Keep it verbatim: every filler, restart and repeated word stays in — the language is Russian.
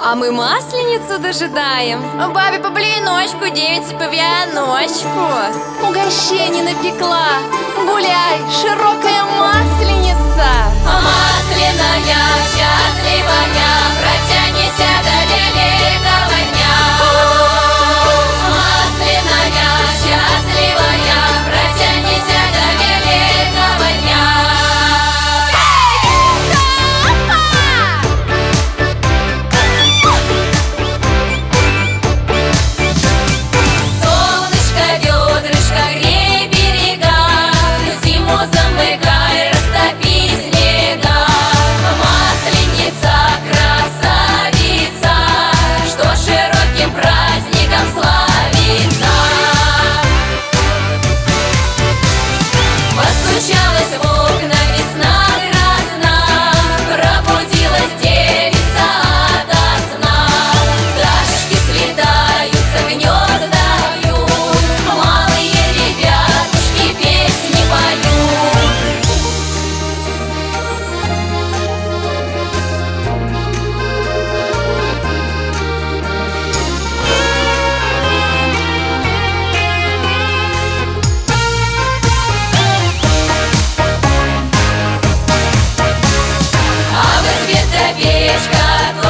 А мы Масленицу дожидаем. Бабе по блиночку, девице по вяночку. Угощений напекла. Гуляй, широкая Масленица. Масляная, счастливая, протянися до великого дня. Масляная, счастливая, протянися до великого дня. Солнышко, ведрышко, грей берега, зиму замыкай, растопи снега. Масленица, красавица, что широким праздником славится. Постучалась в окна весна грозна, пробудилась девица ото сна. Пташки слетаются, гнезда вьют, малые ребятушки песни поют. А в избе-то печка